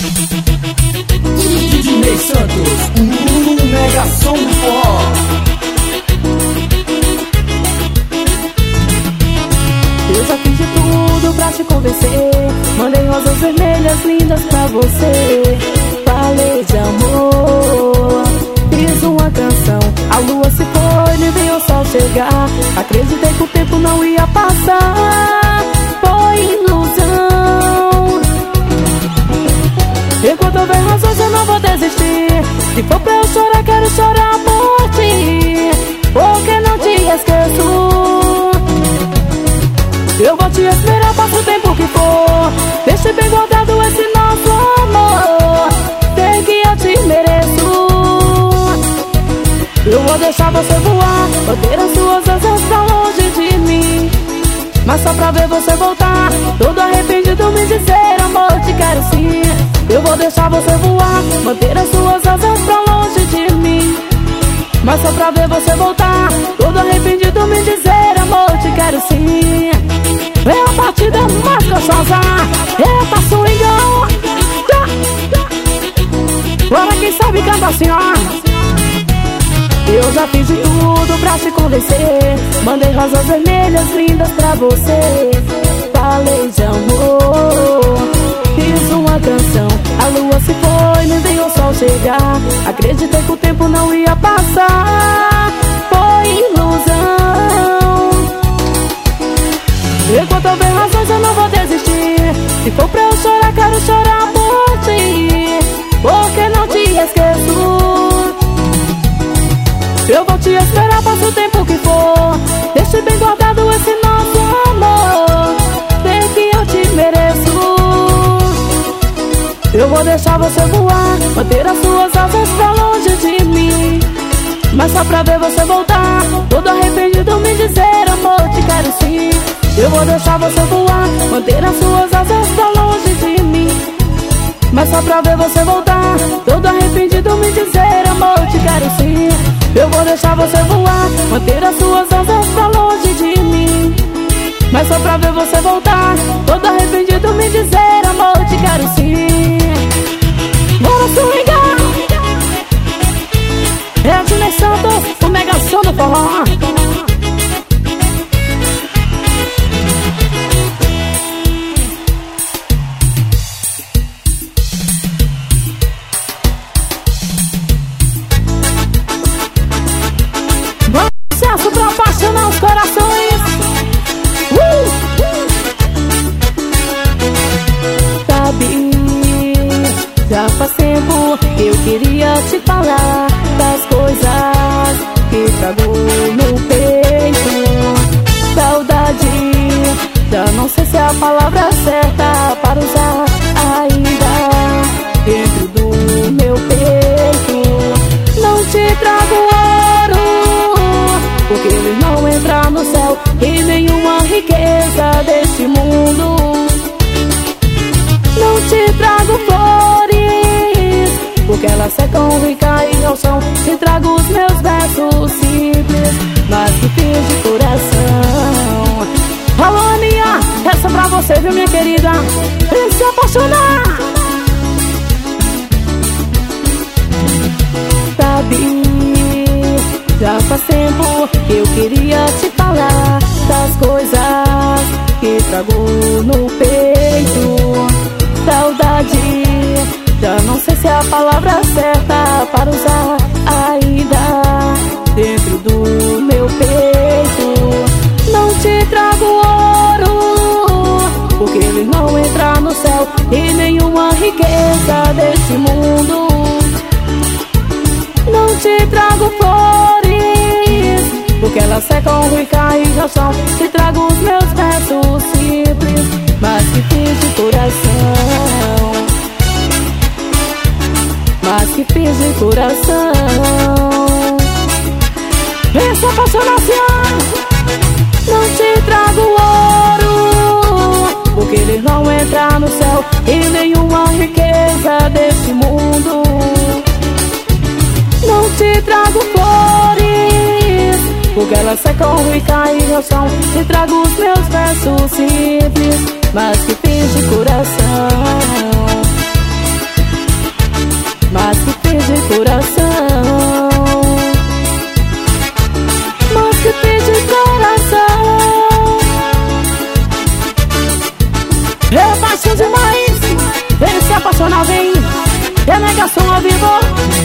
Dinei Santos, o mega som do forró. Eu já fiz de tudo pra te convencer. Mandei rosas vermelhas lindas pra você. Falei de amor, fiz uma canção. A lua se foi, nem veio o sol chegar. Acreditei que o tempo não ia passar. Foi ilusão. Enquanto houver razões eu não vou desistir. Se for pra eu chorar, quero chorar por ti, porque não te esqueço. Eu vou te esperar, passa o tempo que for. Deixe bem guardado esse nosso amor. Sei que eu te mereço. Eu vou deixar você voar, manter as suas asas pra longe de mim, mas só pra ver você voltar, todo arrependido me dizer amor, te quero sim. Eu vou deixar você voar, manter as suas asas pra longe de mim, mas só pra ver você voltar, todo arrependido me dizer amor, te quero sim. É a batida mais gostosa, eita swingão. Agora quem sabe canta assim, ó. Eu já fiz de tudo pra te convencer. Mandei rosas vermelhas lindas pra você. Falei de amor, fiz uma canção. A lua se foi, nem veio o sol chegar. Acreditei que o tempo não ia passar. Foi ilusão. Enquanto houver razões eu não vou desistir. Se for pra eu chorar, quero chorar por ti, porque não te esqueço. Eu vou te esperar, passa o tempo que for. Deixe bem guardado esse nosso amor. Sei que eu te mereço. Eu vou deixar você voar, manter as suas asas pra longe de mim, mas só pra ver você voltar, todo arrependido me dizer amor, te quero sim. Eu vou deixar você voar, manter as suas asas pra longe de mim, mas só pra ver você voltar, todo arrependido me dizer amor, te quero sim. Eu vou deixar você voar, manter as suas asas pra longe de mim, mas só pra ver você voltar, todo arrependido me dizer amor, te quero sim. Bora swingar. É o Dinei Santos, o mega som do forró. Sucesso pra apaixonar os corações. Sabe, já faz tempo que eu queria te falar das coisas que trago no peito. Saudade, já não sei se é a palavra certa para usar ainda dentro do meu peito. Não te trago ouro, porque ele não entra no céu, e nenhuma riqueza deste mundo. Não te trago flores, porque elas secam e caem ao chão. Te trago os meus versos simples, mas que fiz de coração. Alô, Aninha, essa é pra você, viu, minha querida? Vem se apaixonar. Sabe, já faz tempo que eu queria te falar das coisas que trago no peito. Saudade, já não sei se é a palavra certa para usar ainda dentro do meu peito. Não te trago ouro, porque ele não entra no céu, e nenhuma riqueza deste mundo. Não te trago flores, porque elas secam e caem ao chão. Te trago os meus versos simples, mas que fiz de coração, mas que fiz de coração. Essa apaixonação. Não te trago ouro, porque ele não entra no céu, e nenhuma riqueza deste mundo. Não te trago flores, porque elas secam e caem ao chão. Te trago os meus versos simples, mas que fiz de coração. Mega som ao vivo.